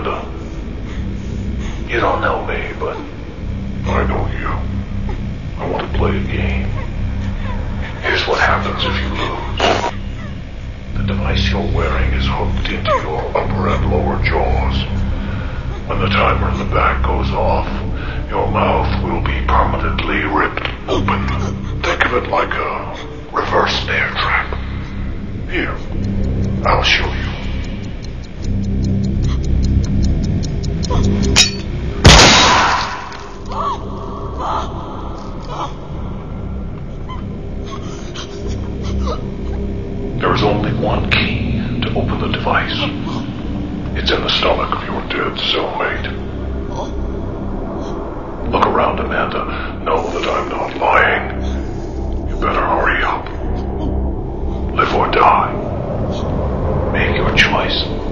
Amanda. You don't know me, but I know you. I want to play a game. Here's what happens if you lose. The device you're wearing is hooked into your upper and lower jaws. When the timer in the back goes off, your mouth will be permanently ripped open. Think of it like a reverse snare trap. Here, I'll show you. There is only one key to open the device. It's in the stomach of your dead cellmate. Look around, Amanda. Know that I'm not lying. You better hurry up. Live or die. Make your choice.